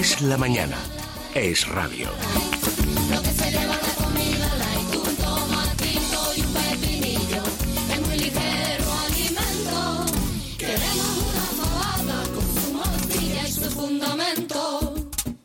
Es la mañana. Es radio. Lo que se lleva la comida, like un tomatito y un pepinillo. Es muy ligero alimento. Queremos una fabada con su morcilla y su fundamento.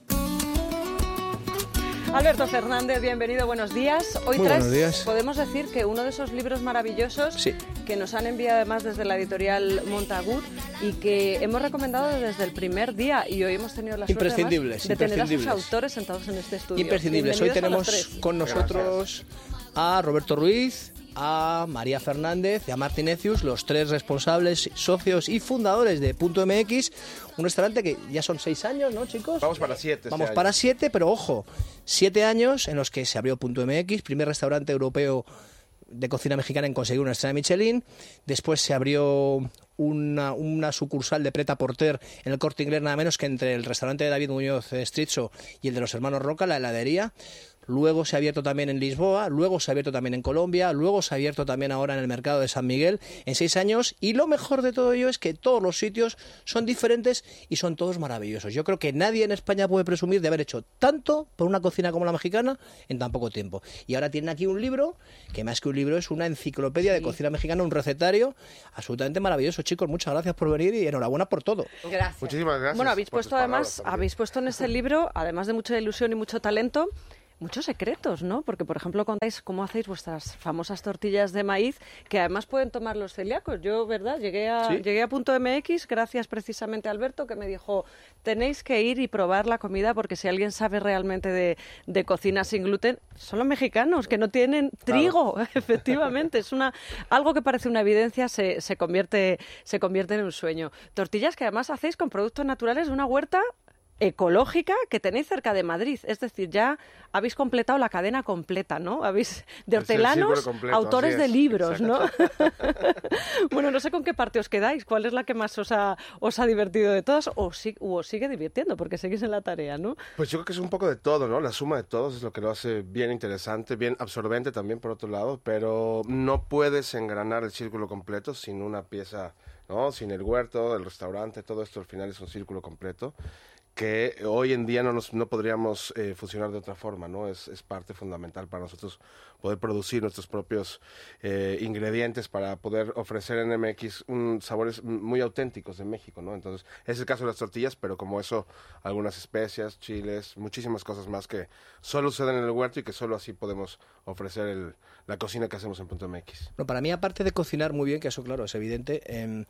Alberto Fernández, bienvenido, buenos días. Hoy Muy traes, buenos días. podemos decir que uno de esos libros maravillosos que nos han enviado además desde la editorial Montagut y que hemos recomendado desde el primer día, y hoy hemos tenido la suerte además, de tener a sus autores sentados en este estudio. Imprescindibles. Hoy tenemos con nosotros a Roberto Ruiz, a María Fernández y a Martín Ecius, los tres responsables, socios y fundadores de Punto MX, un restaurante que ya son 6 años, ¿no, chicos? Vamos para 7. Vamos para 7, pero ojo, 7 años en los que se abrió Punto MX, primer restaurante europeo de cocina mexicana en conseguir una estrella Michelin. Después se abrió una sucursal de Pret-a-Porter en el Corte Inglés, nada menos que entre el restaurante de David Muñoz Estrizzo y el de los hermanos Roca, la heladería. Luego se ha abierto también en Lisboa, luego se ha abierto también en Colombia, luego se ha abierto también ahora en el mercado de San Miguel en 6 años, y lo mejor de todo ello es que todos los sitios son diferentes y son todos maravillosos. Yo creo que nadie en España puede presumir de haber hecho tanto por una cocina como la mexicana en tan poco tiempo. Y ahora tienen aquí un libro, que más que un libro es una enciclopedia de cocina mexicana, un recetario absolutamente maravilloso. Chicos, muchas gracias por venir y enhorabuena por todo. Gracias. Muchísimas gracias. Bueno, habéis por puesto tus además, palabras, habéis puesto en ese libro, además de mucha ilusión y mucho talento, muchos secretos, ¿no? Porque, por ejemplo, contáis cómo hacéis vuestras famosas tortillas de maíz, que además pueden tomar los celíacos. Yo, ¿verdad? Llegué a Punto MX gracias precisamente a Alberto, que me dijo, tenéis que ir y probar la comida, porque si alguien sabe realmente de cocina sin gluten, son los mexicanos, que no tienen trigo, efectivamente. Es algo que parece una evidencia, se convierte en un sueño. Tortillas que además hacéis con productos naturales de una huerta ecológica que tenéis cerca de Madrid, es decir, ya habéis completado la cadena completa, ¿no? Habéis de hortelanos, completo, autores de libros, ¿no? Bueno, no sé con qué parte os quedáis, cuál es la que más os ha divertido de todas, o os sigue divirtiendo, porque seguís en la tarea, ¿no? Pues yo creo que es un poco de todo, ¿no? La suma de todos es lo que lo hace bien interesante, bien absorbente también, por otro lado, pero no puedes engranar el círculo completo sin una pieza, ¿no? Sin el huerto, el restaurante, todo esto al final es un círculo completo que hoy en día no podríamos funcionar de otra forma, ¿no? Es parte fundamental para nosotros poder producir nuestros propios ingredientes para poder ofrecer en MX sabores muy auténticos de México, ¿no? Entonces, es el caso de las tortillas, pero como eso, algunas especias, chiles, muchísimas cosas más que solo suceden en el huerto y que solo así podemos ofrecer la cocina que hacemos en Punto MX. No, para mí, aparte de cocinar muy bien, que eso, claro, es evidente,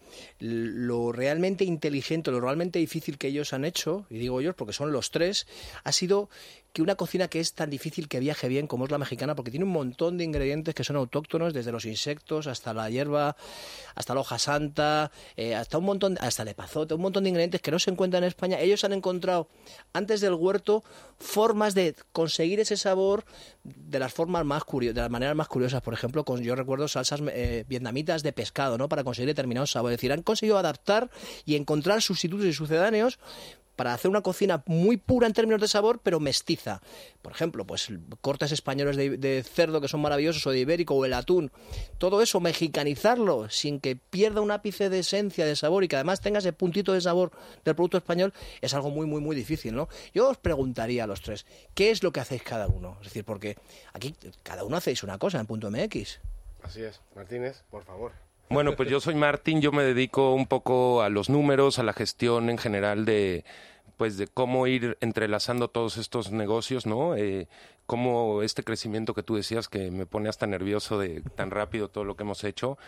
lo realmente inteligente, lo realmente difícil que ellos han hecho, y digo ellos porque son los tres, ha sido que una cocina que es tan difícil que viaje bien como es la mexicana, porque tiene un montón de ingredientes que son autóctonos, desde los insectos hasta la hierba, hasta la hoja santa, hasta el epazote, un montón de ingredientes que no se encuentran en España. Ellos han encontrado, antes del huerto, formas de conseguir ese sabor de las formas de las maneras más curiosas. Por ejemplo, yo recuerdo salsas vietnamitas de pescado, ¿no? Para conseguir determinados sabores. Es decir, han conseguido adaptar y encontrar sustitutos y sucedáneos para hacer una cocina muy pura en términos de sabor, pero mestiza. Por ejemplo, pues cortes españoles de cerdo que son maravillosos, o de ibérico, o el atún. Todo eso, mexicanizarlo sin que pierda un ápice de esencia, de sabor, y que además tenga ese puntito de sabor del producto español, es algo muy, muy, muy difícil, ¿no? Yo os preguntaría a los tres, ¿qué es lo que hacéis cada uno? Es decir, porque aquí cada uno hacéis una cosa en Punto MX. Así es. Martínez, por favor. Bueno, pues yo soy Martín, yo me dedico un poco a los números, a la gestión en general de cómo ir entrelazando todos estos negocios, ¿no? Cómo este crecimiento que tú decías, que me pone hasta nervioso de tan rápido todo lo que hemos hecho,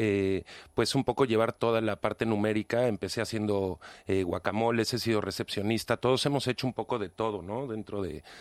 pues un poco llevar toda la parte numérica. Empecé haciendo guacamoles, he sido recepcionista, todos hemos hecho un poco de todo, ¿no? Dentro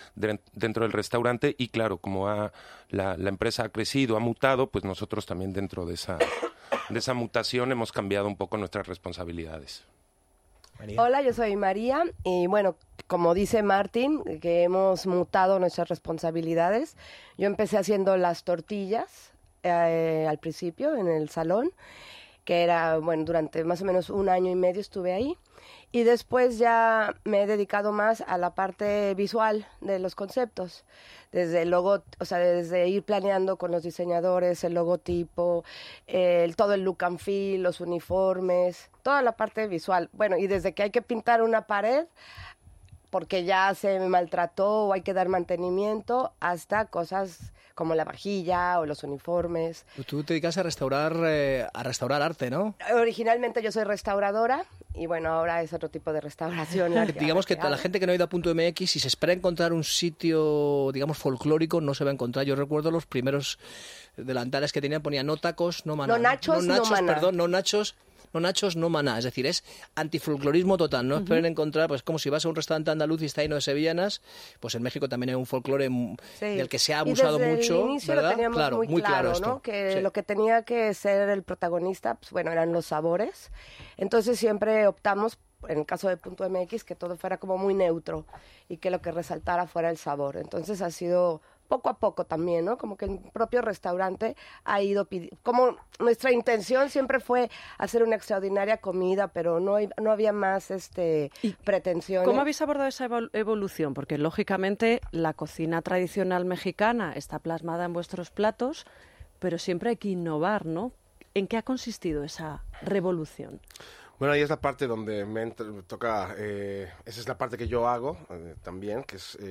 del restaurante, y claro, como la empresa ha crecido, ha mutado, pues nosotros también dentro de esa mutación hemos cambiado un poco nuestras responsabilidades. María. Hola, yo soy María y bueno, como dice Martín, que hemos mutado nuestras responsabilidades. Yo empecé haciendo las tortillas al principio en el salón, que era, bueno, durante más o menos 1 año y medio estuve ahí. Y después ya me he dedicado más a la parte visual de los conceptos, desde el logo, o sea, desde ir planeando con los diseñadores el logotipo, todo el look and feel, los uniformes, toda la parte visual. Bueno, y desde que hay que pintar una pared, porque ya se maltrató o hay que dar mantenimiento, hasta cosas como la vajilla o los uniformes. Tú te dedicas a restaurar arte, ¿no? Originalmente yo soy restauradora y bueno, ahora es otro tipo de restauración. Digamos que la gente que no ha ido a .mx, si se espera encontrar un sitio, digamos, folclórico, no se va a encontrar. Yo recuerdo los primeros delantales que tenían, ponían no tacos, no maná. No nachos, no maná. Perdón, no nachos, no maná. Es decir, es antifolclorismo total. No esperen encontrar, pues como si vas a un restaurante andaluz y está lleno de sevillanas, pues en México también hay un folclore del que se ha abusado y desde mucho, el inicio ¿verdad? Lo teníamos muy claro, esto. ¿no? Que Sí. lo que tenía que ser el protagonista, pues bueno, eran los sabores. Entonces siempre optamos, en el caso de .mx, que todo fuera como muy neutro y que lo que resaltara fuera el sabor. Entonces ha sido poco a poco también, ¿no? Como que el propio restaurante ha ido pidiendo, como nuestra intención siempre fue hacer una extraordinaria comida, pero no había más pretensiones. ¿Cómo habéis abordado esa evolución? Porque lógicamente la cocina tradicional mexicana está plasmada en vuestros platos, pero siempre hay que innovar, ¿no? ¿En qué ha consistido esa revolución? Bueno, ahí es la parte donde me toca, esa es la parte que yo hago también, que es,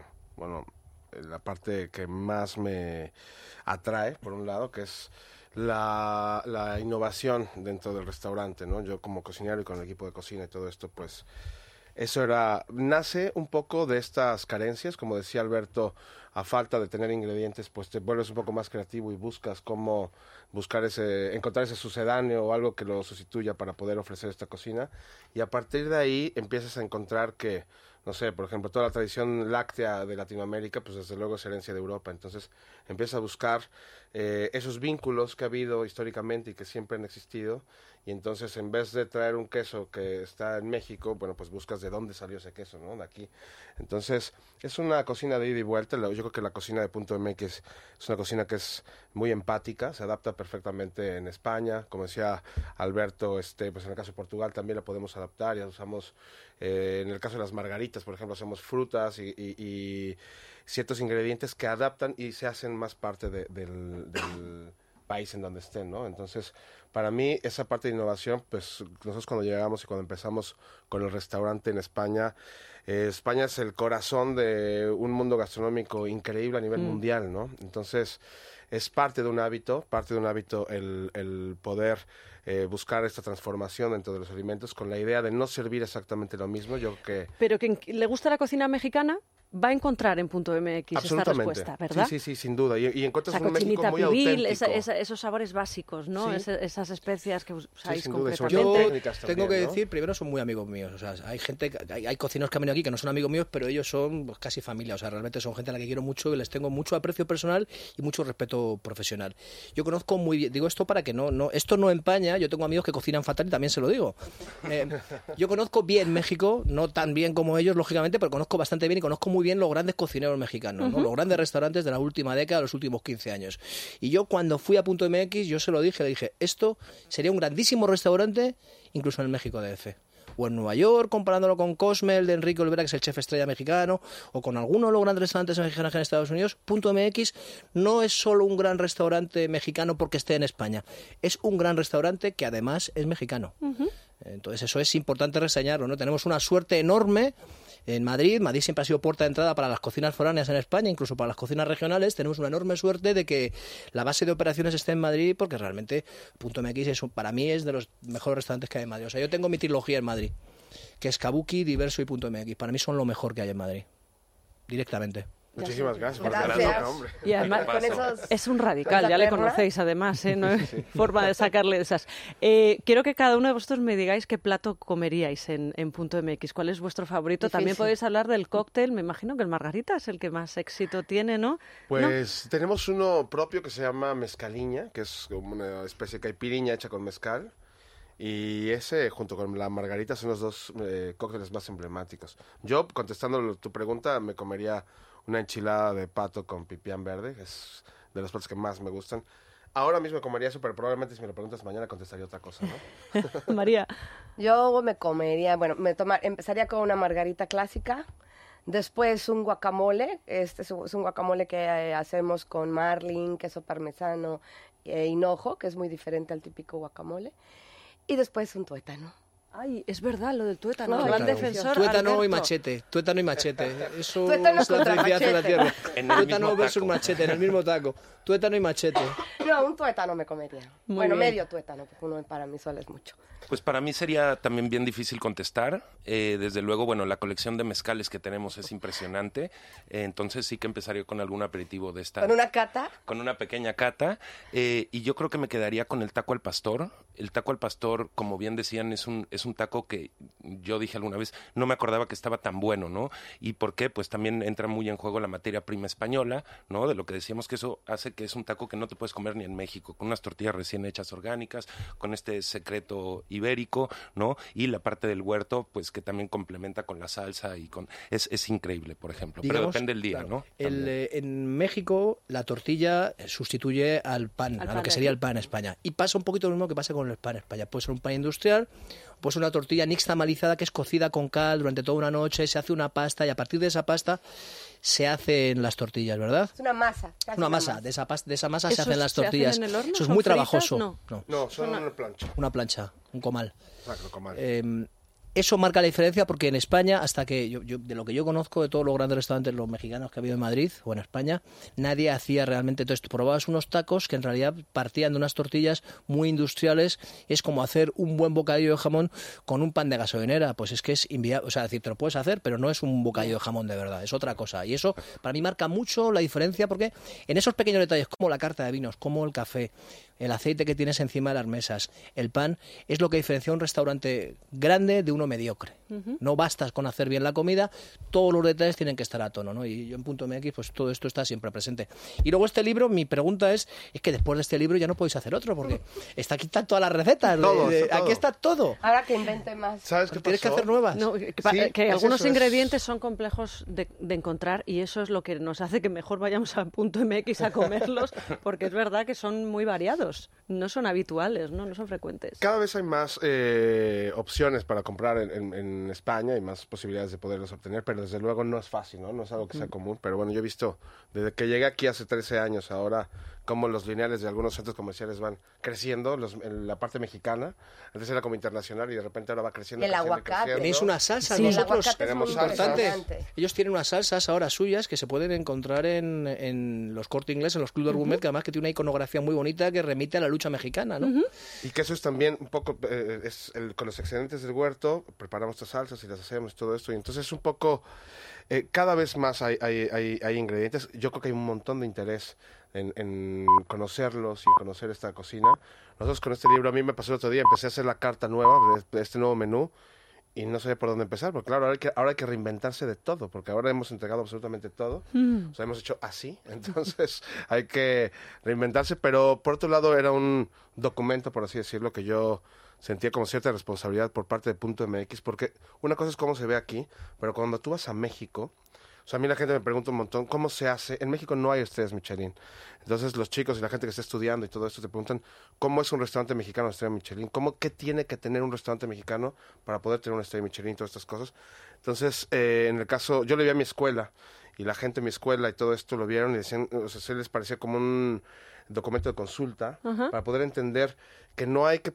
la parte que más me atrae, por un lado, que es la innovación dentro del restaurante, ¿no? Yo como cocinero y con el equipo de cocina y todo esto, pues eso nace un poco de estas carencias, como decía Alberto, a falta de tener ingredientes, pues te vuelves un poco más creativo y buscas cómo encontrar ese sucedáneo o algo que lo sustituya para poder ofrecer esta cocina, y a partir de ahí empiezas a encontrar que, no sé, por ejemplo, toda la tradición láctea de Latinoamérica, pues desde luego es herencia de Europa. Entonces empiezas a buscar esos vínculos que ha habido históricamente y que siempre han existido. Y entonces, en vez de traer un queso que está en México, bueno, pues buscas de dónde salió ese queso, ¿no? De aquí. Entonces, es una cocina de ida y vuelta. Yo creo que la cocina de .mx es una cocina que es muy empática, se adapta perfectamente en España. Como decía Alberto, pues en el caso de Portugal también la podemos adaptar. Ya usamos, en el caso de las margaritas, por ejemplo, hacemos frutas y ciertos ingredientes que adaptan y se hacen más parte del país en donde estén, ¿no? Entonces, para mí, esa parte de innovación, pues nosotros cuando llegamos y cuando empezamos con el restaurante en España, España es el corazón de un mundo gastronómico increíble a nivel mundial, ¿no? Entonces, es parte de un hábito el poder buscar esta transformación dentro de los alimentos con la idea de no servir exactamente lo mismo. Pero quien le gusta la cocina mexicana va a encontrar en .mx esta respuesta, ¿verdad? Sí, sin duda. Y encuentras un México cochinita muy pibil, auténtico. esos sabores básicos, ¿no? Sí. Esas especias que usáis sin duda, y sobre concretamente. todo Yo técnicas tengo también, que ¿no? decir, primero son muy amigos míos. O sea, hay cocineros que han venido aquí que no son amigos míos, pero ellos son pues, casi familia. O sea, realmente son gente a la que quiero mucho y les tengo mucho aprecio personal y mucho respeto profesional. Yo conozco muy bien, digo esto para que esto no empaña. Yo tengo amigos que cocinan fatal y también se lo digo. Yo conozco bien México, no tan bien como ellos, lógicamente, pero conozco bastante bien y conozco muy bien los grandes cocineros mexicanos, ¿no? Los grandes restaurantes de la última década, los últimos 15 años. Y yo cuando fui a .mx, yo se lo dije, le dije, esto sería un grandísimo restaurante incluso en el México DF. O en Nueva York, comparándolo con Cosme, el de Enrique Olvera, que es el chef estrella mexicano, o con alguno de los grandes restaurantes mexicanos en Estados Unidos. .mx no es solo un gran restaurante mexicano porque esté en España, es un gran restaurante que además es mexicano. Entonces eso es importante reseñarlo, ¿no? Tenemos una suerte enorme en Madrid. Madrid siempre ha sido puerta de entrada para las cocinas foráneas en España, incluso para las cocinas regionales. Tenemos una enorme suerte de que la base de operaciones esté en Madrid, porque realmente .mx para mí es de los mejores restaurantes que hay en Madrid. O sea, yo tengo mi trilogía en Madrid, que es Kabuki, Diverso y .mx. Para mí son lo mejor que hay en Madrid, directamente. Muchísimas gracias por Gracias. tenerlo, hombre. Y además, Con esos- es un radical, esa ya le perla. conocéis además, ¿eh? No hay forma de sacarle de esas. Quiero que cada uno de vosotros me digáis qué plato comeríais en .mx, cuál es vuestro favorito. También Difícil. podéis hablar del cóctel, me imagino que el margarita es el que más éxito tiene, ¿no? Pues tenemos uno propio que se llama mezcaliña, que es como una especie de caipiriña hecha con mezcal. Y ese, junto con la margarita, son los dos cócteles más emblemáticos. Yo, contestando tu pregunta, me comería una enchilada de pato con pipián verde, que es de los platos que más me gustan. Ahora mismo comería eso, pero probablemente si me lo preguntas mañana contestaría otra cosa, ¿no? María, Yo me comería, empezaría con una margarita clásica, después un guacamole, este es un guacamole que hacemos con marlin, queso parmesano e hinojo, que es muy diferente al típico guacamole, y después un tuétano. Ay, es verdad, lo del tuétano. No, Gran claro. defensor, Tuétano y Alberto. machete. Tuétano y machete. Eso Tuétano es la contra felicidad de la machete. tierra. En el Tuétano mismo versus taco. machete, en el mismo taco. Tuétano y machete. No, un tuétano me comería. Muy Bueno, bien. medio tuétano, porque uno para mí solo es mucho. Pues para mí sería también bien difícil contestar. Desde luego, bueno, la colección de mezcales que tenemos es impresionante. Entonces sí que empezaría con algún aperitivo de esta. Con una cata. Con una pequeña cata. Y yo creo que me quedaría con el taco al pastor. El taco al pastor, como bien decían, es un taco que yo dije alguna vez, no me acordaba que estaba tan bueno, ¿no? ¿Y por qué? Pues también entra muy en juego la materia prima española, ¿no? De lo que decíamos, que eso hace que es un taco que no te puedes comer ni en México, con unas tortillas recién hechas orgánicas, con este secreto ibérico, ¿no? Y la parte del huerto, pues que también complementa con la salsa y con... Es increíble, por ejemplo. Pero Digamos, depende del día, claro, ¿no? En México la tortilla sustituye al pan, Al a pan lo que de sería aquí. el pan en España. Y pasa un poquito lo mismo que pasa con el pan en España. Puede ser un pan industrial, puede ser una tortilla nixtamalizada que es cocida con cal durante toda una noche, se hace una pasta y a partir de esa pasta se hacen las tortillas, ¿verdad? Es una masa. casi Una masa, de esa masa se ¿Esos hacen las se hacen tortillas. en el horno? Eso es ¿Son muy fritas? trabajoso. No. No, son una plancha. Una plancha, un comal. Exacto, comal. Eso marca la diferencia porque en España, hasta que yo de lo que yo conozco de todos los grandes restaurantes, los mexicanos que ha habido en Madrid o en España, nadie hacía realmente todo esto. Probabas unos tacos que en realidad partían de unas tortillas muy industriales. Es como hacer un buen bocadillo de jamón con un pan de gasolinera. Pues es que es inviable. O sea, es decir, te lo puedes hacer, pero no es un bocadillo de jamón de verdad, es otra cosa. Y eso para mí marca mucho la diferencia porque en esos pequeños detalles, como la carta de vinos, como el café, el aceite que tienes encima de las mesas, el pan, es lo que diferencia un restaurante grande de uno mediocre. No bastas con hacer bien la comida, todos los detalles tienen que estar a tono, ¿no? Y yo en Punto MX, pues todo esto está siempre presente. Y luego este libro, mi pregunta es que después de este libro ya no podéis hacer otro, porque está aquí están todas las recetas. Todo, está todo. Aquí está todo. Ahora que invente más. ¿Sabes qué Tienes que pasó? hacer nuevas. No, Sí, que es algunos eso, es- ingredientes son complejos de encontrar y eso es lo que nos hace que mejor vayamos a Punto MX a comerlos, porque es verdad que son muy variados, no son habituales, no son frecuentes. Cada vez hay más opciones para comprar en España y más posibilidades de poderlos obtener, pero desde luego no es fácil, ¿no? No es algo que sea común, pero bueno, yo he visto desde que llegué aquí hace 13 años ahora cómo los lineales de algunos centros comerciales van creciendo, en la parte mexicana, antes era como internacional y de repente ahora va creciendo. El creciendo, aguacate. creciendo. Tenéis unas salsas Sí. El vosotros. aguacate es tenemos muy salsas. impresionante. Ellos tienen unas salsas ahora suyas que se pueden encontrar en los Corte Inglés, en los Club de Gourmet, que además que tiene una iconografía muy bonita que remite a la lucha mexicana, ¿no? Y que eso es también un poco, con los excedentes del huerto, preparamos estas salsas y las hacemos y todo esto. Y entonces un poco, cada vez más hay ingredientes. Yo creo que hay un montón de interés en conocerlos y conocer esta cocina. Nosotros con este libro, a mí me pasó el otro día, empecé a hacer la carta nueva de este nuevo menú. Y no sabía por dónde empezar, porque claro, ahora hay que reinventarse de todo, porque ahora hemos entregado absolutamente todo. O sea, hemos hecho así, entonces hay que reinventarse. Pero por otro lado era un documento, por así decirlo, que yo sentía como cierta responsabilidad por parte de Punto MX, porque una cosa es cómo se ve aquí, pero cuando tú vas a México, o sea, a mí la gente me pregunta un montón, ¿cómo se hace? En México no hay estrellas Michelin. Entonces los chicos y la gente que está estudiando y todo esto te preguntan, ¿cómo es un restaurante mexicano de estrella Michelin? ¿Qué tiene que tener un restaurante mexicano para poder tener una estrella Michelin y todas estas cosas? Entonces, en el caso, yo le vi a mi escuela y la gente de mi escuela y todo esto lo vieron y decían, o sea, se les parecía como un documento de consulta para poder entender que no hay que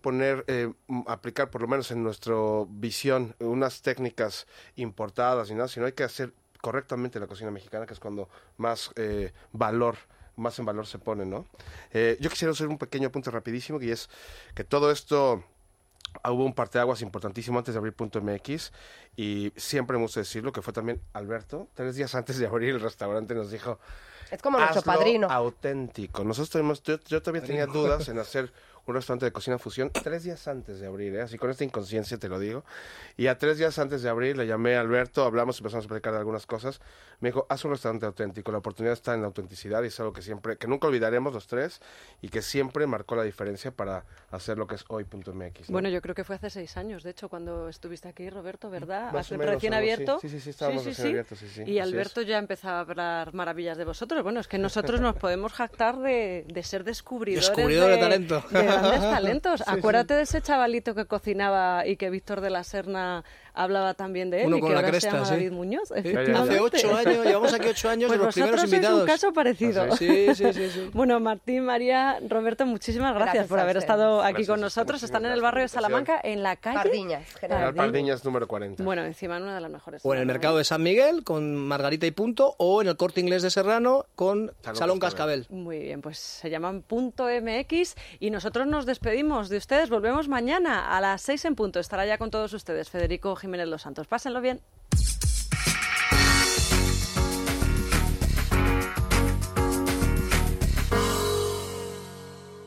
aplicar, por lo menos en nuestra visión, unas técnicas importadas ni nada, sino hay que hacer correctamente la cocina mexicana, que es cuando más en valor se pone, ¿no? Yo quisiera hacer un pequeño apunte rapidísimo, que es que todo esto hubo un parteaguas importantísimo antes de abrir Punto MX y siempre me gusta decirlo, que fue también Alberto, 3 días antes de abrir el restaurante nos dijo, Es como nuestro hazlo padrino. auténtico. Nosotros yo todavía tenía dudas en hacer un restaurante de cocina fusión 3 días antes de abrir, así con esta inconsciencia te lo digo. Y a 3 días antes de abrir le llamé a Alberto, hablamos, empezamos a platicar de algunas cosas. Me dijo, haz un restaurante auténtico, la oportunidad está en la autenticidad y es algo que nunca olvidaremos los tres y que siempre marcó la diferencia para hacer lo que es hoy Punto MX, ¿no? Bueno, yo creo que fue hace 6 años, de hecho, cuando estuviste aquí, Roberto, ¿verdad? Más o menos, Recién algo así. abierto. Sí, estábamos recién abiertos, sí. Y Así Alberto es. ya empezaba a hablar maravillas de vosotros. Bueno, es que nosotros nos podemos jactar de ser descubridores Descubridor de talento. de grandes talentos. Acuérdate de ese chavalito que cocinaba y que Víctor de la Serna hablaba también de él, Uno y con que la ahora cresta, se llama sí. David Muñoz. Hace 8 años, llevamos aquí 8 años Pues de los primeros vosotros sois invitados. un caso parecido. Sí. Bueno, Martín, María, Roberto, muchísimas gracias, Gracias por a haber ustedes. estado aquí Gracias con a nosotros. ustedes. Están en el Muchísimas barrio de gracias por la invitación. Salamanca, en la calle Pardiñas, General. Pardiñas número 40. Bueno, encima en una de las mejores. O en el mercado de San Miguel con Margarita y Punto, o en el Corte Inglés de Serrano con Salón Cascabel. Muy bien, pues se llaman .mx y nosotros nos despedimos de ustedes. Volvemos mañana a las 6 en punto. Estará ya con todos ustedes Federico Jiménez Los Santos. Pásenlo bien.